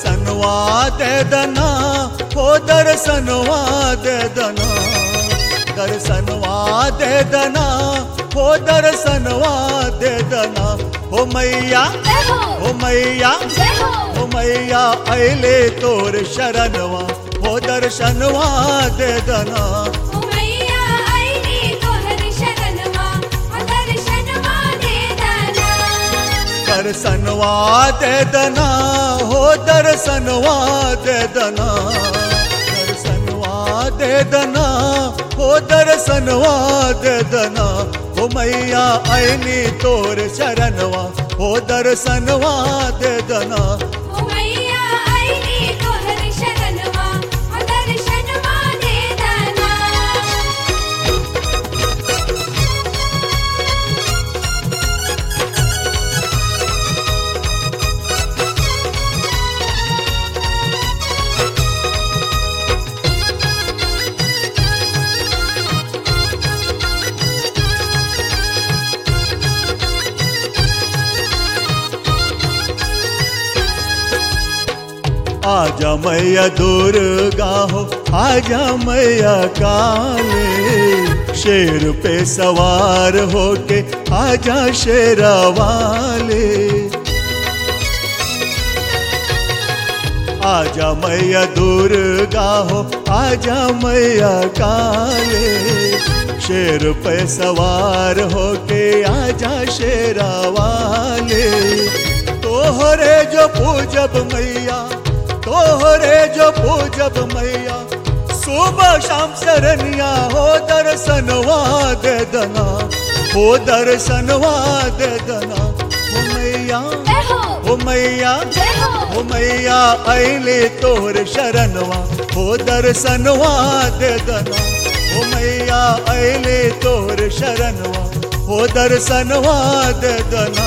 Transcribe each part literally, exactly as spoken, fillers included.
दर्शनवा दे दना हो दर्शनवा दे दना दर्शनवा दे दना हो दर्शनवा दे दना हो मैया हो मैया हो मैया अले तोर शरणवा हो दर्शनवा दे दना दर्शनवा दे दना हो दर्शनवा दे दना दर्शनवा दे दना हो दर्शनवा दे दना हो मैया आईनी तोर शरणवा हो दर्शनवा दे दना आजा मैया दुर्गा हो आजा मैया काले शेर पे सवार होके आजा शेरा वाले आजा मैया दुर्गा हो आजा मैया काले शेर पे सवार होके आजा शेरा वाले तोहरे जो पूजब मैया तोहरे जो पूजब मैया सुबह शाम शरणिया हो दर्शनवा दे दना हो दर्शनवा दे दना हो मैया हो मैया हो मैया अले तोर शरणवा हो दर्शनवा दे दना हो मैया अले तोर शरणवा हो दर्शनवा दे दना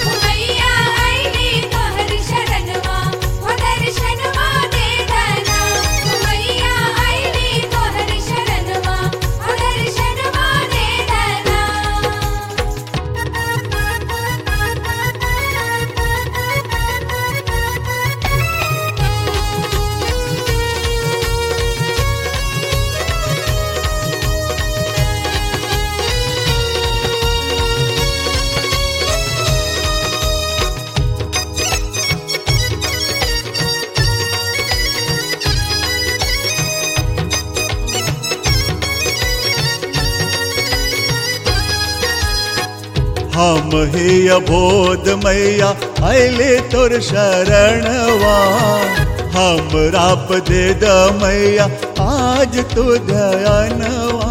हम ही अबोध मैया अले तोर शरणवा हम राप दे द मैया आज तू दयानवा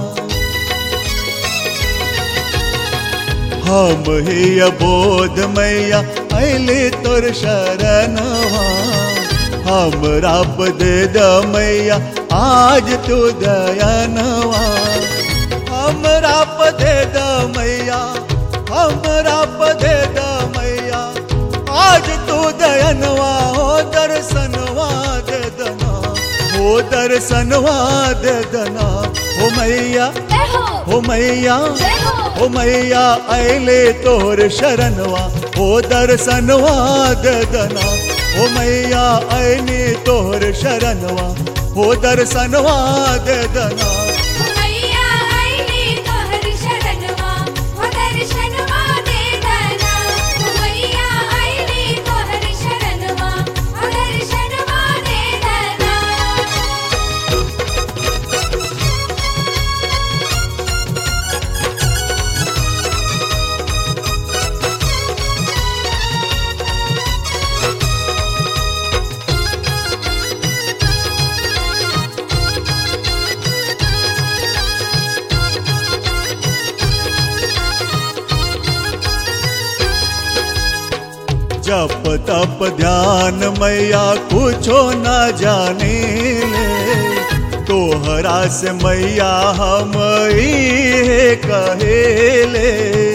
हम ही अबोध मैया अले तोर शरणवा हम राप दे द मैया आज तू दयानवा हम राप दे द मैया हमरा पदे द मैया आज तू दयनवा हो दर्शनवा दे दना हो दर्शनवा दे दना हो मैया हो मैया हो मैया अले तोर शरणवा हो दर्शनवा दे दना हो मैया अली तोर शरणवा हो दर्शनवा दे दना जप तप ध्यान मैया कुछो न जाने ले तोहरा से मैया हम इहे कहेले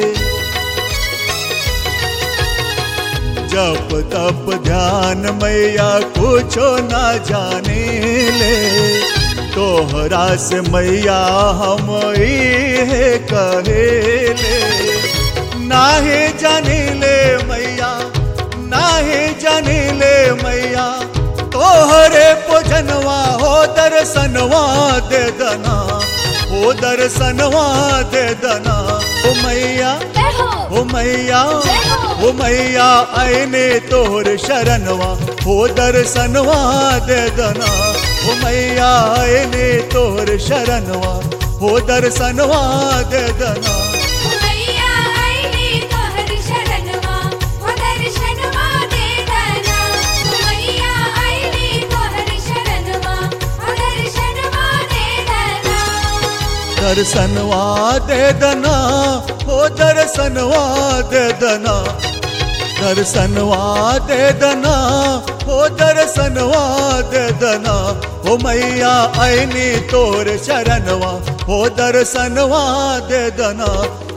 जप तप ध्यान मैया कुछो न जाने ले तोहरा से मैया हम इहे कहेले नाहे जाने ले मैया नाहे जाने ले मैया दर्शनवा दे दना, हो दर्शनवा दे दना। ओ मैया ओ मैया ओ मैया आईने तोहर शरणवा, हो दर्शनवा दे दना। ओ मैया आईने तोहर शरणवा, हो दर्शनवा दे दना। दर्शनवा दे दना, हो दर्शनवा दे दना। दर्शनवा दे दना, हो दर्शनवा दे दना। हो मैया आईनी तोर शरणवा, हो दर्शनवा दे दना।